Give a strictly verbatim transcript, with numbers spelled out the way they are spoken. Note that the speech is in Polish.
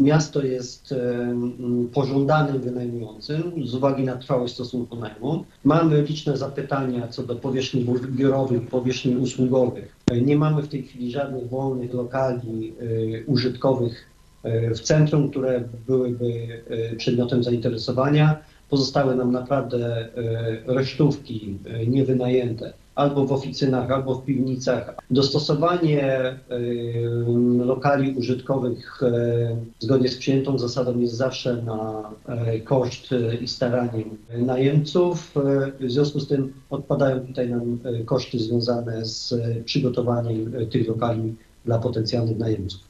miasto jest pożądanym wynajmującym z uwagi na trwałość stosunku najmu. Mamy liczne zapytania co do powierzchni biurowych, powierzchni usługowych. Nie mamy w tej chwili żadnych wolnych lokali użytkowych w centrum, które byłyby przedmiotem zainteresowania. Pozostały nam naprawdę resztówki niewynajęte albo w oficynach, albo w piwnicach. Dostosowanie lokali użytkowych zgodnie z przyjętą zasadą jest zawsze na koszt i staraniem najemców. W związku z tym odpadają tutaj nam koszty związane z przygotowaniem tych lokali dla potencjalnych najemców.